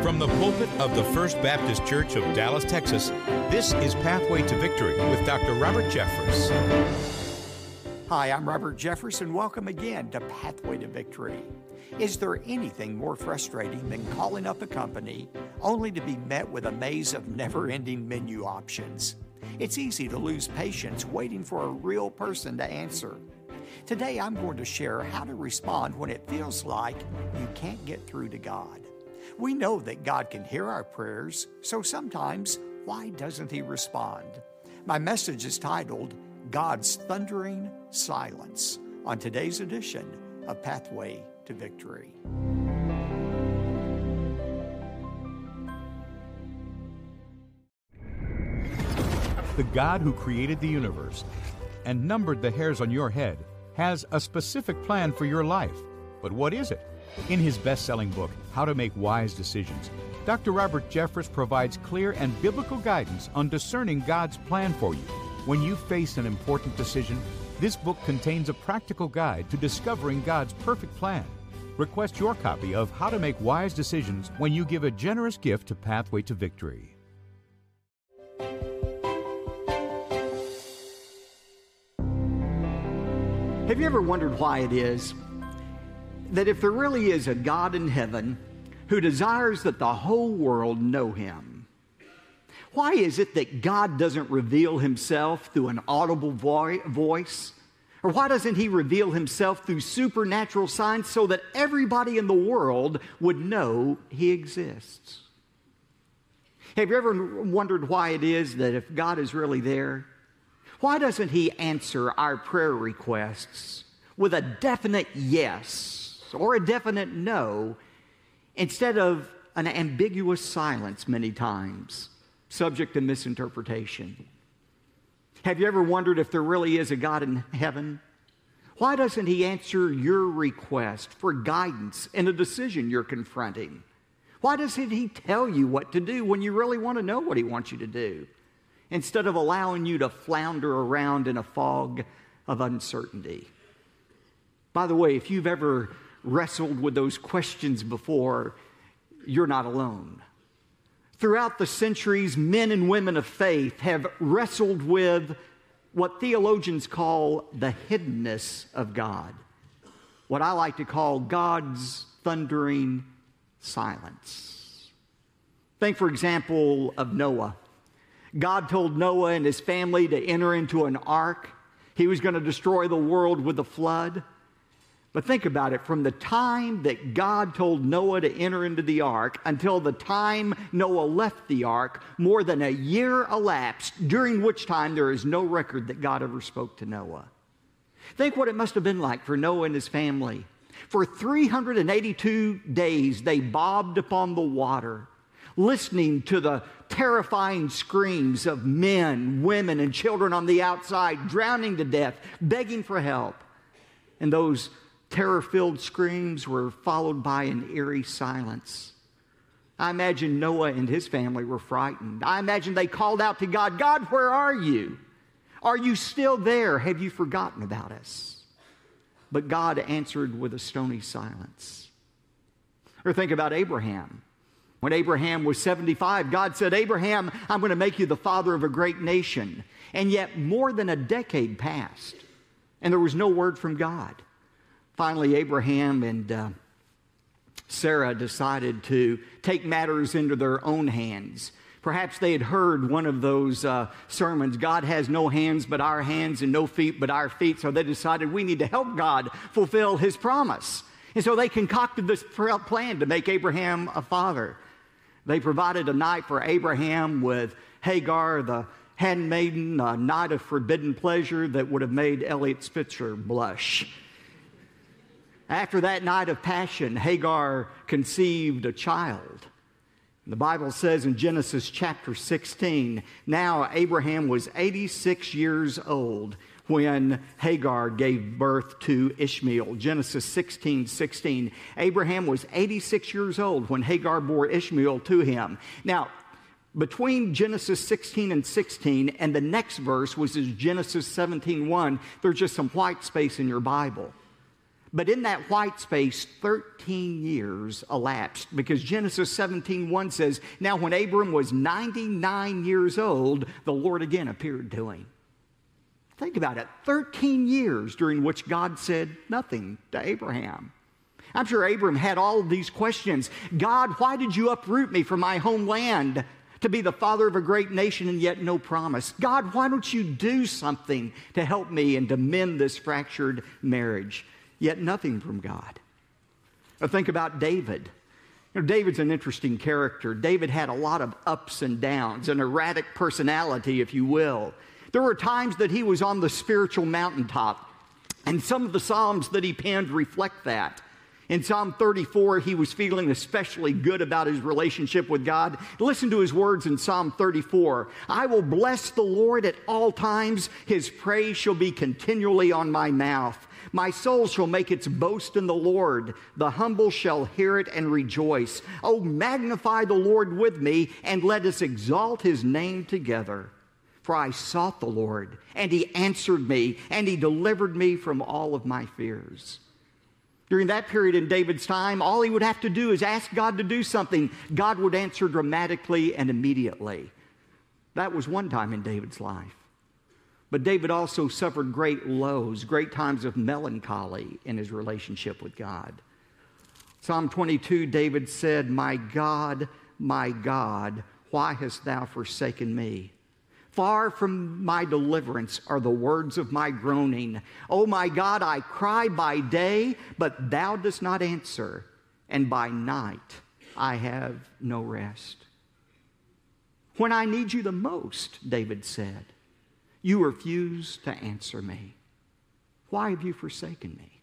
From the pulpit of the First Baptist Church of Dallas, Texas, this is Pathway to Victory with Dr. Robert Jeffress. Hi, I'm Robert Jeffress, and welcome again to Pathway to Victory. Is there anything more frustrating than calling up a company only to be met with a maze of never-ending menu options? It's easy to lose patience waiting for a real person to answer. Today, I'm going to share how to respond when it feels like you can't get through to God. We know that God can hear our prayers, so sometimes, why doesn't He respond? My message is titled, God's Thundering Silence, on today's edition of Pathway to Victory. The God who created the universe and numbered the hairs on your head has a specific plan for your life. But what is it? In his best-selling book, How to Make Wise Decisions, Dr. Robert Jeffress provides clear and biblical guidance on discerning God's plan for you. When you face an important decision, this book contains a practical guide to discovering God's perfect plan. Request your copy of How to Make Wise Decisions when you give a generous gift to Pathway to Victory. Have you ever wondered why it is that if there really is a God in heaven who desires that the whole world know Him, why is it that God doesn't reveal Himself through an audible voice? Or why doesn't He reveal Himself through supernatural signs so that everybody in the world would know He exists? Have you ever wondered why it is that if God is really there, why doesn't He answer our prayer requests with a definite yes or a definite no instead of an ambiguous silence many times, subject to misinterpretation? Have you ever wondered if there really is a God in heaven? Why doesn't He answer your request for guidance in a decision you're confronting? Why doesn't He tell you what to do when you really want to know what He wants you to do, instead of allowing you to flounder around in a fog of uncertainty? By the way, if you've ever wrestled with those questions before, you're not alone. Throughout the centuries, men and women of faith have wrestled with what theologians call the hiddenness of God, what I like to call God's thundering silence. Think, for example, of Noah. God told Noah and his family to enter into an ark. He was going to destroy the world with a flood. But think about it, from the time that God told Noah to enter into the ark until the time Noah left the ark, more than a year elapsed, during which time there is no record that God ever spoke to Noah. Think what it must have been like for Noah and his family. For 382 days, they bobbed upon the water, listening to the terrifying screams of men, women, and children on the outside, drowning to death, begging for help. And those terror-filled screams were followed by an eerie silence. I imagine Noah and his family were frightened. I imagine they called out to God, God, where are you? Are you still there? Have you forgotten about us? But God answered with a stony silence. Or think about Abraham. When Abraham was 75, God said, Abraham, I'm going to make you the father of a great nation. And yet more than a decade passed, and there was no word from God. Finally, Abraham and Sarah decided to take matters into their own hands. Perhaps they had heard one of those sermons, God has no hands but our hands and no feet but our feet. So they decided we need to help God fulfill His promise. And so they concocted this plan to make Abraham a father. They provided a night for Abraham with Hagar, the handmaiden, a night of forbidden pleasure that would have made Elliot Spitzer blush. After that night of passion, Hagar conceived a child. The Bible says in Genesis chapter 16, now Abraham was 86 years old when Hagar gave birth to Ishmael. Genesis 16:16. Abraham was 86 years old when Hagar bore Ishmael to him. Now, between Genesis 16 and 16 and the next verse, which is Genesis 17:1, there's just some white space in your Bible. But in that white space, 13 years elapsed, because Genesis 17:1 says, "Now when Abram was 99 years old, the Lord again appeared to him." Think about it, 13 years during which God said nothing to Abraham. I'm sure Abram had all of these questions. God, why did you uproot me from my homeland to be the father of a great nation and yet no promise? God, why don't you do something to help me and to mend this fractured marriage? Yet nothing from God. Now think about David. David's an interesting character. David had a lot of ups and downs, an erratic personality, if you will. There were times that he was on the spiritual mountaintop, and some of the Psalms that he penned reflect that. In Psalm 34, he was feeling especially good about his relationship with God. Listen to his words in Psalm 34. "I will bless the Lord at all times. His praise shall be continually on my mouth. My soul shall make its boast in the Lord. The humble shall hear it and rejoice. Oh, magnify the Lord with me, and let us exalt his name together. For I sought the Lord, and he answered me, and he delivered me from all of my fears." During that period in David's time, all he would have to do is ask God to do something. God would answer dramatically and immediately. That was one time in David's life. But David also suffered great lows, great times of melancholy in his relationship with God. Psalm 22, David said, my God, why hast thou forsaken me? Far from my deliverance are the words of my groaning. O my God, I cry by day, but thou dost not answer, and by night I have no rest. When I need you the most, David said, you refuse to answer me. Why have you forsaken me?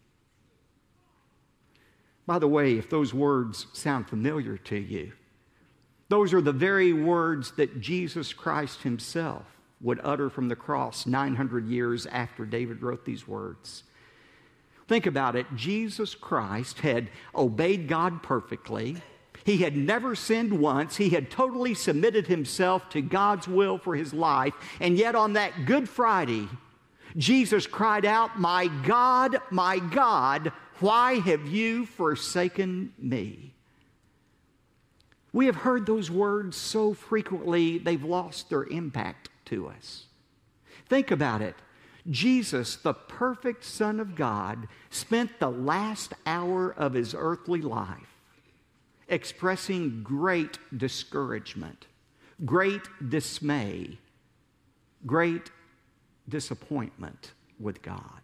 By the way, if those words sound familiar to you, those are the very words that Jesus Christ himself would utter from the cross 900 years after David wrote these words. Think about it. Jesus Christ had obeyed God perfectly. He had never sinned once. He had totally submitted himself to God's will for his life. And yet on that Good Friday, Jesus cried out, my God, why have you forsaken me? We have heard those words so frequently, they've lost their impact to us. Think about it. Jesus, the perfect Son of God, spent the last hour of his earthly life expressing great discouragement, great dismay, great disappointment with God.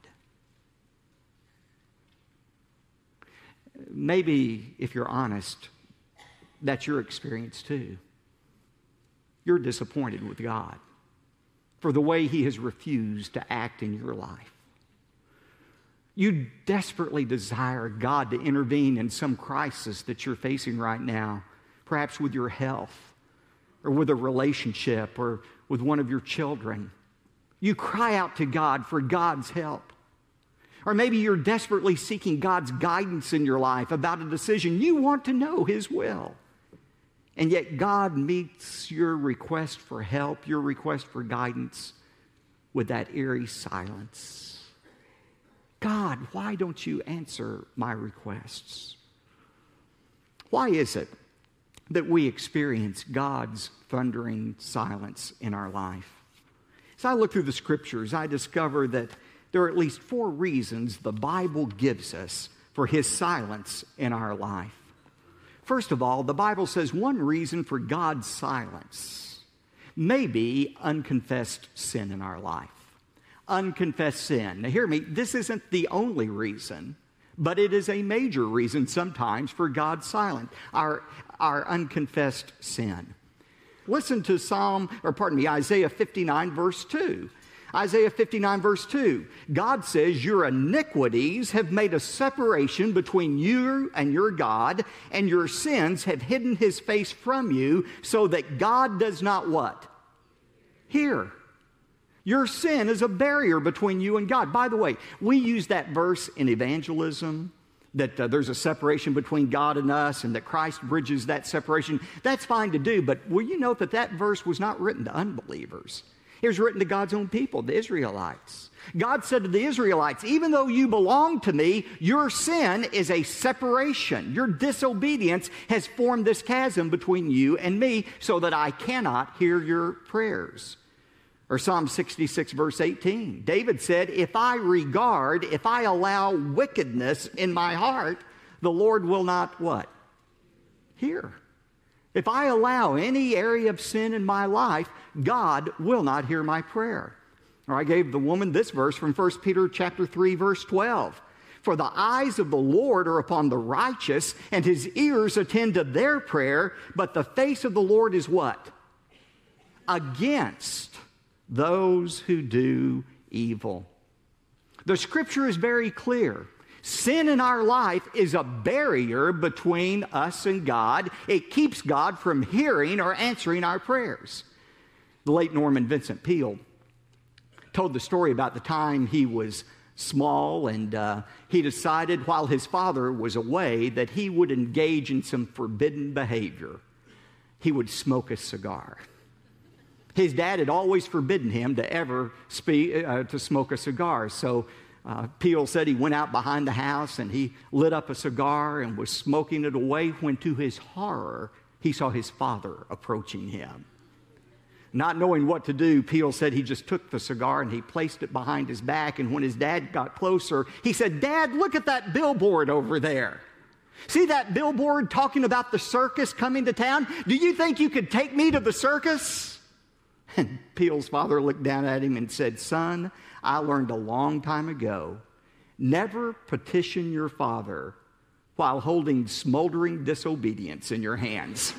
Maybe, if you're honest, that's your experience too. You're disappointed with God for the way he has refused to act in your life. You desperately desire God to intervene in some crisis that you're facing right now, perhaps with your health or with a relationship or with one of your children. You cry out to God for God's help. Or maybe you're desperately seeking God's guidance in your life about a decision. You want to know his will. And yet God meets your request for help, your request for guidance, with that eerie silence. God, why don't you answer my requests? Why is it that we experience God's thundering silence in our life? As I look through the scriptures, I discover that there are at least 4 reasons the Bible gives us for his silence in our life. First of all, the Bible says one reason for God's silence may be unconfessed sin in our life. Unconfessed sin. Now hear me, this isn't the only reason, but it is a major reason sometimes for God's silence, our unconfessed sin. Listen to Isaiah 59 verse 2. Isaiah 59 verse 2. God says, your iniquities have made a separation between you and your God, and your sins have hidden his face from you, so that God does not what? Hear. Your sin is a barrier between you and God. By the way, we use that verse in evangelism, that there's a separation between God and us, and that Christ bridges that separation. That's fine to do, but will you note that that verse was not written to unbelievers? It was written to God's own people, the Israelites. God said to the Israelites, even though you belong to me, your sin is a separation. Your disobedience has formed this chasm between you and me so that I cannot hear your prayers. Or Psalm 66, verse 18. David said, if I allow wickedness in my heart, the Lord will not what? Hear. If I allow any area of sin in my life, God will not hear my prayer. Or I gave the woman this verse from 1 Peter chapter 3, verse 12. For the eyes of the Lord are upon the righteous, and his ears attend to their prayer, but the face of the Lord is what? Against those who do evil. The scripture is very clear. Sin in our life is a barrier between us and God. It keeps God from hearing or answering our prayers. The late Norman Vincent Peale told the story about the time he was small and he decided while his father was away that he would engage in some forbidden behavior. He would smoke a cigar. His dad had always forbidden him to ever to smoke a cigar. So Peale said he went out behind the house and he lit up a cigar and was smoking it away when to his horror, he saw his father approaching him. Not knowing what to do, Peale said he just took the cigar and he placed it behind his back. And when his dad got closer, he said, Dad, look at that billboard over there. See that billboard talking about the circus coming to town? Do you think you could take me to the circus? And Peale's father looked down at him and said, Son, I learned a long time ago, never petition your father while holding smoldering disobedience in your hands.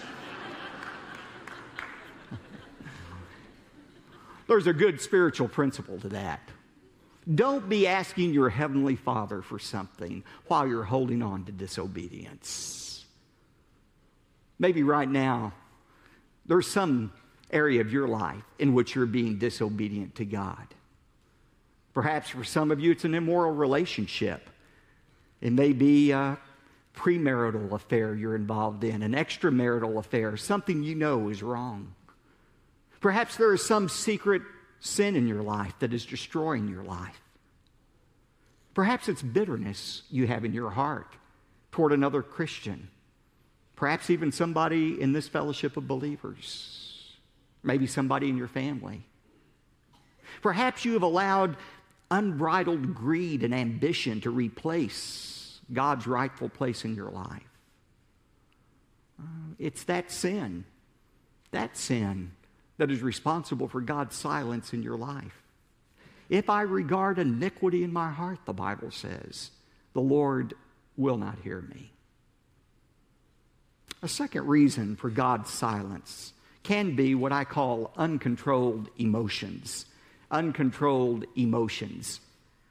There's a good spiritual principle to that. Don't be asking your heavenly Father for something while you're holding on to disobedience. Maybe right now, there's some area of your life in which you're being disobedient to God. Perhaps for some of you, it's an immoral relationship. It may be a premarital affair you're involved in, an extramarital affair, something you know is wrong. Perhaps there is some secret sin in your life that is destroying your life. Perhaps it's bitterness you have in your heart toward another Christian. Perhaps even somebody in this fellowship of believers. Maybe somebody in your family. Perhaps you have allowed unbridled greed and ambition to replace God's rightful place in your life. It's that sin that is responsible for God's silence in your life. If I regard iniquity in my heart, the Bible says, the Lord will not hear me. A second reason for God's silence can be what I call uncontrolled emotions. Uncontrolled emotions.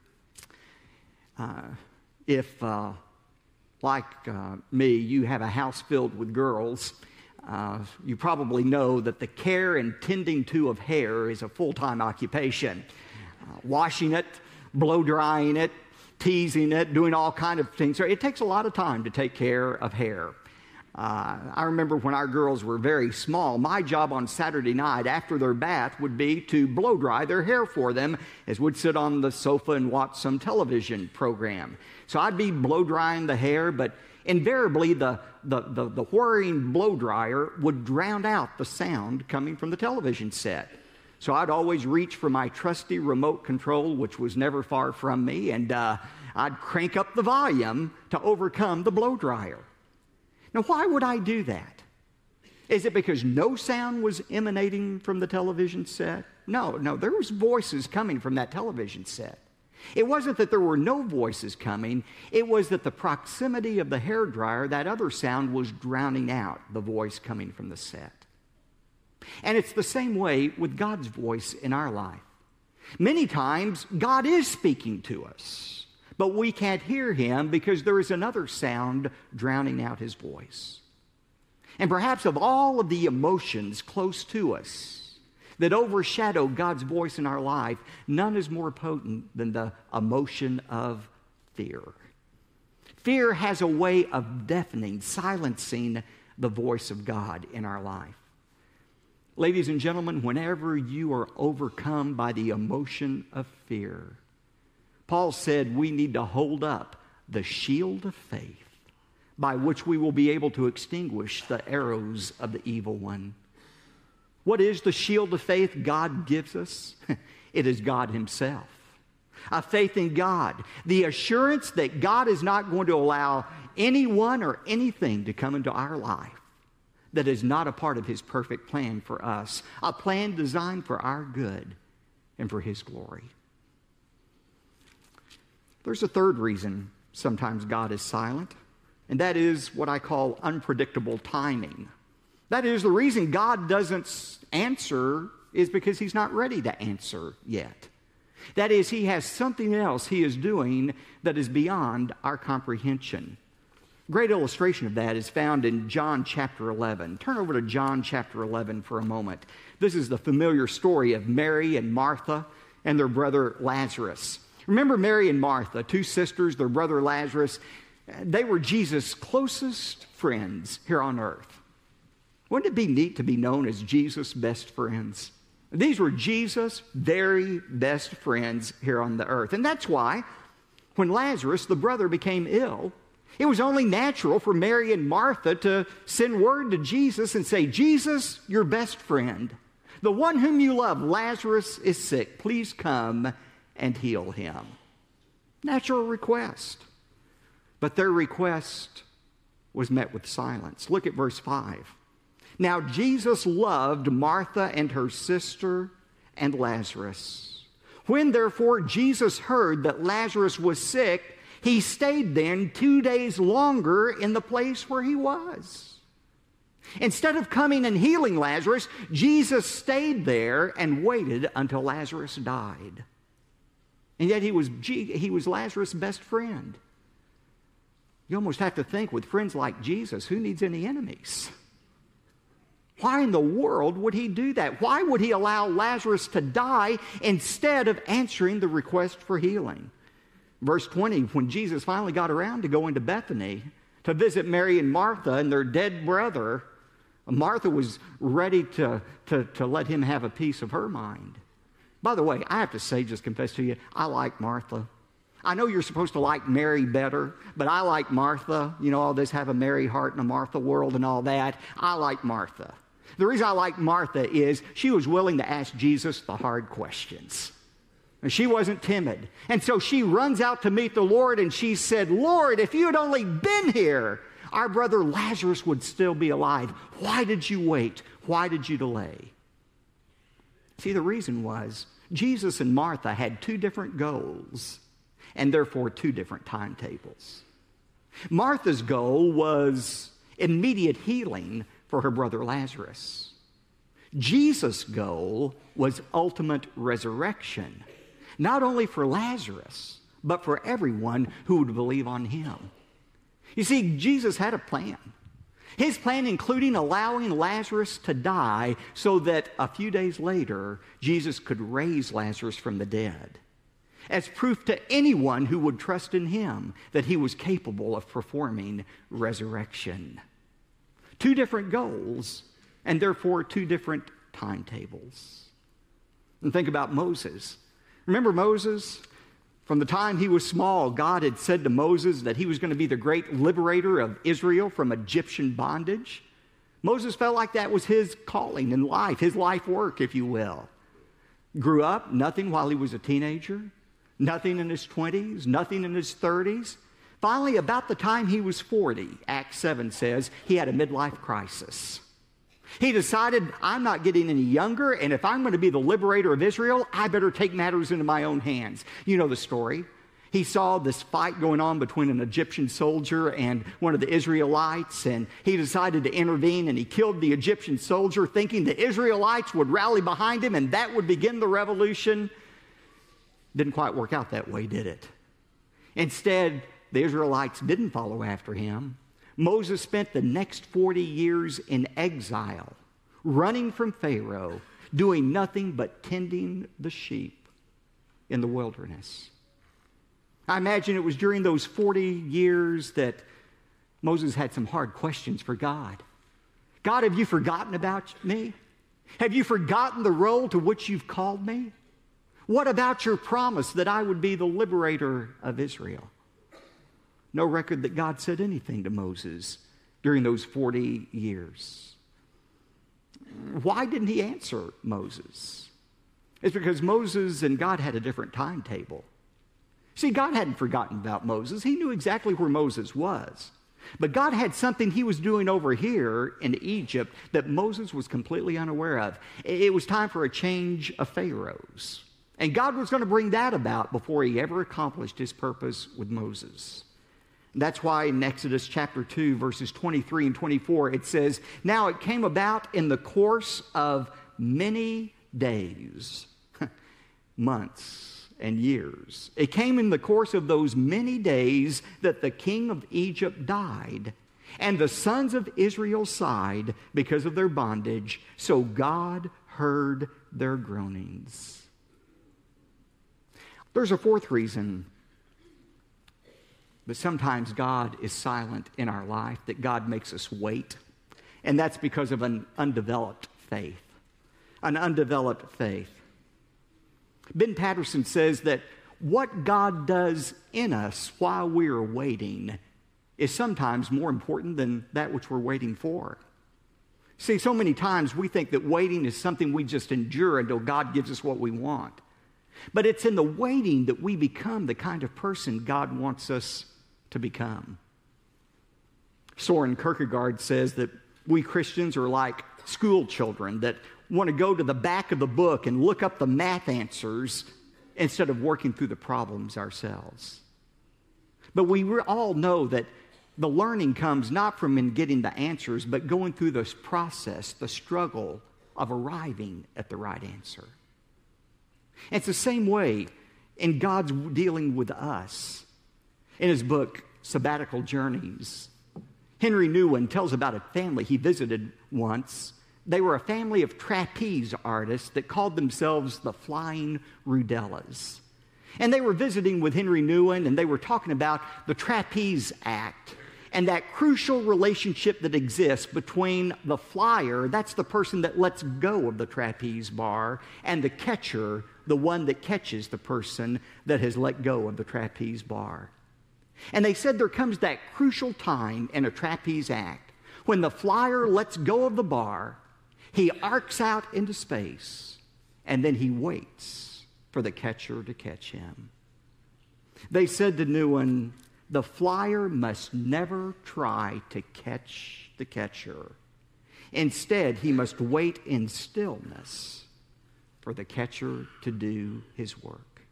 If, like me, you have a house filled with girls, you probably know that the care and tending to of hair is a full-time occupation. Washing it, blow drying it, teasing it, doing all kinds of things. So it takes a lot of time to take care of hair. I remember when our girls were very small, my job on Saturday night after their bath would be to blow dry their hair for them as we'd sit on the sofa and watch some television program. So I'd be blow drying the hair, but invariably the whirring blow dryer would drown out the sound coming from the television set. So I'd always reach for my trusty remote control, which was never far from me, and I'd crank up the volume to overcome the blow dryer. Now, why would I do that? Is it because no sound was emanating from the television set? No, there was voices coming from that television set. It wasn't that there were no voices coming. It was that the proximity of the hairdryer, that other sound, was drowning out the voice coming from the set. And it's the same way with God's voice in our life. Many times, God is speaking to us, but we can't hear him because there is another sound drowning out his voice. And perhaps of all of the emotions close to us that overshadow God's voice in our life, none is more potent than the emotion of fear. Fear has a way of deafening, silencing the voice of God in our life. Ladies and gentlemen, whenever you are overcome by the emotion of fear, Paul said we need to hold up the shield of faith by which we will be able to extinguish the arrows of the evil one. What is the shield of faith God gives us? It is God Himself. A faith in God, the assurance that God is not going to allow anyone or anything to come into our life that is not a part of His perfect plan for us, a plan designed for our good and for His glory. There's a third reason sometimes God is silent, and that is what I call unpredictable timing. That is, the reason God doesn't answer is because He's not ready to answer yet. That is, He has something else He is doing that is beyond our comprehension. A great illustration of that is found in John chapter 11. Turn over to John chapter 11 for a moment. This is the familiar story of Mary and Martha and their brother Lazarus. Remember Mary and Martha, two sisters, their brother Lazarus. They were Jesus' closest friends here on earth. Wouldn't it be neat to be known as Jesus' best friends? These were Jesus' very best friends here on the earth. And that's why when Lazarus, the brother, became ill, it was only natural for Mary and Martha to send word to Jesus and say, Jesus, your best friend, the one whom you love, Lazarus, is sick. Please come and heal him. Natural request. But their request was met with silence. Look at verse 5. Now Jesus loved Martha and her sister and Lazarus. When therefore Jesus heard that Lazarus was sick, He stayed then 2 days longer in the place where he was. Instead of coming and healing Lazarus, Jesus stayed there and waited until Lazarus died. And yet he was Lazarus' best friend. You almost have to think, with friends like Jesus, who needs any enemies? Why in the world would He do that? Why would He allow Lazarus to die instead of answering the request for healing? Verse 20, when Jesus finally got around to going to Bethany to visit Mary and Martha and their dead brother, Martha was ready to let Him have a piece of her mind. By the way, I have to say, just confess to you, I like Martha. I know you're supposed to like Mary better, but I like Martha. You know, all this have a Mary heart and a Martha world and all that. I like Martha. The reason I like Martha is she was willing to ask Jesus the hard questions. And she wasn't timid. And so she runs out to meet the Lord and she said, Lord, if you had only been here, our brother Lazarus would still be alive. Why did you wait? Why did you delay? See, the reason was Jesus and Martha had two different goals and therefore two different timetables. Martha's goal was immediate healing for her brother Lazarus. Jesus' goal was ultimate resurrection, not only for Lazarus, but for everyone who would believe on Him. You see, Jesus had a plan. His plan including allowing Lazarus to die so that a few days later, Jesus could raise Lazarus from the dead as proof to anyone who would trust in Him that He was capable of performing resurrection. Two different goals, and therefore two different timetables. And think about Moses. Remember Moses? From the time he was small, God had said to Moses that he was going to be the great liberator of Israel from Egyptian bondage. Moses felt like that was his calling in life, his life work, if you will. Grew up, nothing while he was a teenager, nothing in his 20s, nothing in his 30s. Finally, about the time he was 40, Acts 7 says, he had a midlife crisis. He decided, I'm not getting any younger, and if I'm going to be the liberator of Israel, I better take matters into my own hands. You know the story. He saw this fight going on between an Egyptian soldier and one of the Israelites, and he decided to intervene, and he killed the Egyptian soldier, thinking the Israelites would rally behind him, and that would begin the revolution. Didn't quite work out that way, did it? Instead, the Israelites didn't follow after him. Moses spent the next 40 years in exile, running from Pharaoh, doing nothing but tending the sheep in the wilderness. I imagine it was during those 40 years that Moses had some hard questions for God. God, have you forgotten about me? Have you forgotten the role to which you've called me? What about your promise that I would be the liberator of Israel? No record that God said anything to Moses during those 40 years. Why didn't he answer Moses? It's because Moses and God had a different timetable. See, God hadn't forgotten about Moses. He knew exactly where Moses was. But God had something he was doing over here in Egypt that Moses was completely unaware of. It was time for a change of pharaohs. And God was going to bring that about before he ever accomplished his purpose with Moses. That's why in Exodus chapter 2, verses 23 and 24, it says, "Now it came about in the course of many days," months and years. "It came in the course of those many days that the king of Egypt died, and the sons of Israel sighed because of their bondage, so God heard their groanings." There's a fourth reason that sometimes God is silent in our life, that God makes us wait, and that's because of an undeveloped faith. An undeveloped faith. Ben Patterson says that what God does in us while we are waiting is sometimes more important than that which we're waiting for. See, so many times we think that waiting is something we just endure until God gives us what we want. But it's in the waiting that we become the kind of person God wants us to become. Soren Kierkegaard says that we Christians are like school children that want to go to the back of the book and look up the math answers instead of working through the problems ourselves. But we all know that the learning comes not from in getting the answers, but going through this process, the struggle of arriving at the right answer. And it's the same way in God's dealing with us. In his book, Sabbatical Journeys, Henry Nouwen tells about a family he visited once. They were a family of trapeze artists that called themselves the Flying Rudellas. And they were visiting with Henry Nouwen, and they were talking about the trapeze act and that crucial relationship that exists between the flyer, that's the person that lets go of the trapeze bar, and the catcher, the one that catches the person that has let go of the trapeze bar. And they said there comes that crucial time in a trapeze act when the flyer lets go of the bar, he arcs out into space, and then he waits for the catcher to catch him. They said to Nouwen, the flyer must never try to catch the catcher. Instead, he must wait in stillness for the catcher to do his work.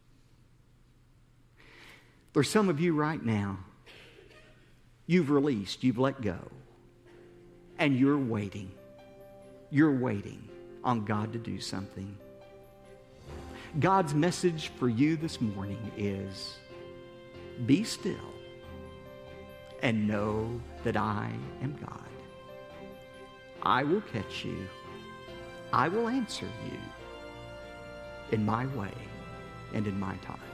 There's some of you right now, you've released, you've let go, and you're waiting. You're waiting on God to do something. God's message for you this morning is, be still and know that I am God. I will catch you. I will answer you in my way and in my time.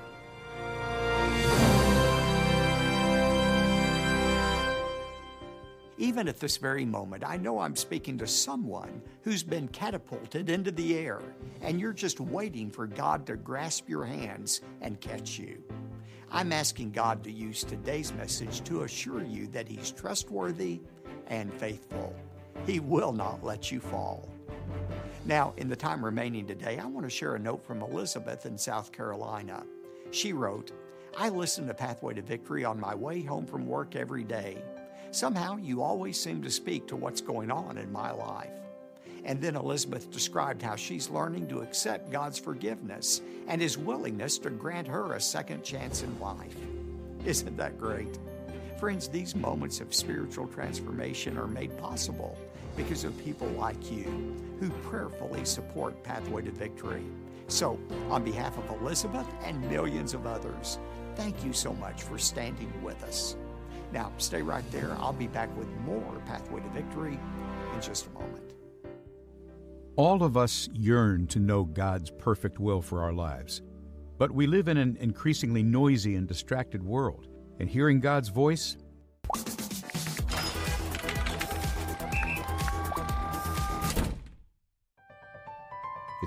Even at this very moment, I know I'm speaking to someone who's been catapulted into the air, and you're just waiting for God to grasp your hands and catch you. I'm asking God to use today's message to assure you that He's trustworthy and faithful. He will not let you fall. Now, in the time remaining today, I want to share a note from Elizabeth in South Carolina. She wrote, I listen to Pathway to Victory on my way home from work every day. Somehow, you always seem to speak to what's going on in my life. And then Elizabeth described how she's learning to accept God's forgiveness and His willingness to grant her a second chance in life. Isn't that great? Friends, these moments of spiritual transformation are made possible because of people like you who prayerfully support Pathway to Victory. So, on behalf of Elizabeth and millions of others, thank you so much for standing with us. Now, stay right there. I'll be back with more Pathway to Victory in just a moment. All of us yearn to know God's perfect will for our lives. But we live in an increasingly noisy and distracted world, and hearing God's voice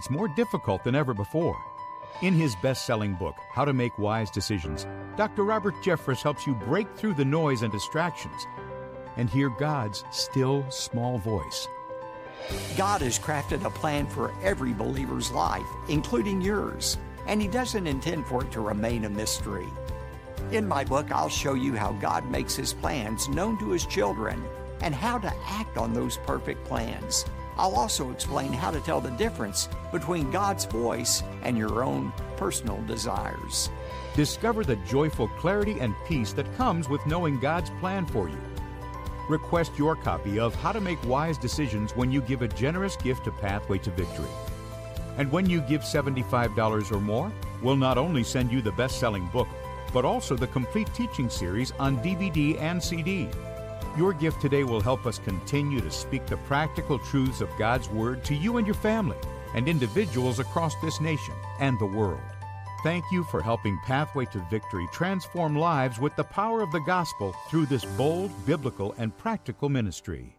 it's more difficult than ever before. In his best-selling book, How to Make Wise Decisions, Dr. Robert Jeffress helps you break through the noise and distractions and hear God's still, small voice. God has crafted a plan for every believer's life, including yours, and He doesn't intend for it to remain a mystery. In my book, I'll show you how God makes His plans known to His children and how to act on those perfect plans. I'll also explain how to tell the difference between God's voice and your own personal desires. Discover the joyful clarity and peace that comes with knowing God's plan for you. Request your copy of How to Make Wise Decisions when you give a generous gift to Pathway to Victory. And when you give $75 or more, we'll not only send you the best-selling book, but also the complete teaching series on DVD and CD. Your gift today will help us continue to speak the practical truths of God's Word to you and your family and individuals across this nation and the world. Thank you for helping Pathway to Victory transform lives with the power of the gospel through this bold, biblical, and practical ministry.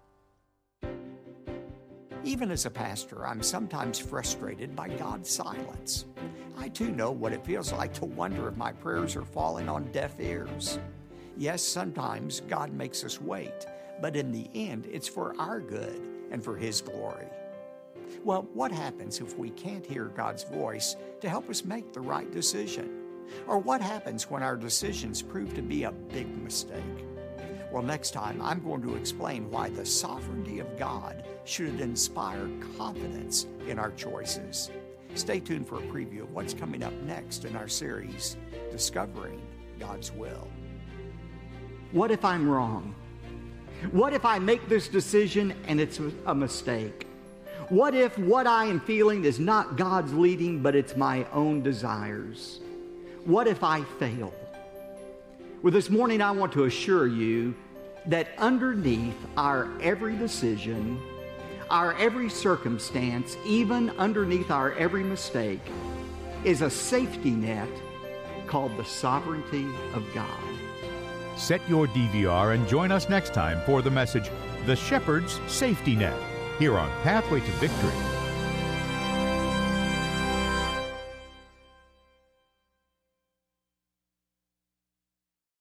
Even as a pastor, I'm sometimes frustrated by God's silence. I too know what it feels like to wonder if my prayers are falling on deaf ears. Yes, sometimes God makes us wait, but in the end, it's for our good and for His glory. Well, what happens if we can't hear God's voice to help us make the right decision? Or what happens when our decisions prove to be a big mistake? Well, next time, I'm going to explain why the sovereignty of God should inspire confidence in our choices. Stay tuned for a preview of what's coming up next in our series, Discovering God's Will. What if I'm wrong? What if I make this decision and it's a mistake? What if what I am feeling is not God's leading, but it's my own desires? What if I fail? Well, this morning I want to assure you that underneath our every decision, our every circumstance, even underneath our every mistake, is a safety net called the sovereignty of God. Set your DVR and join us next time for the message, The Shepherd's Safety Net, here on Pathway to Victory.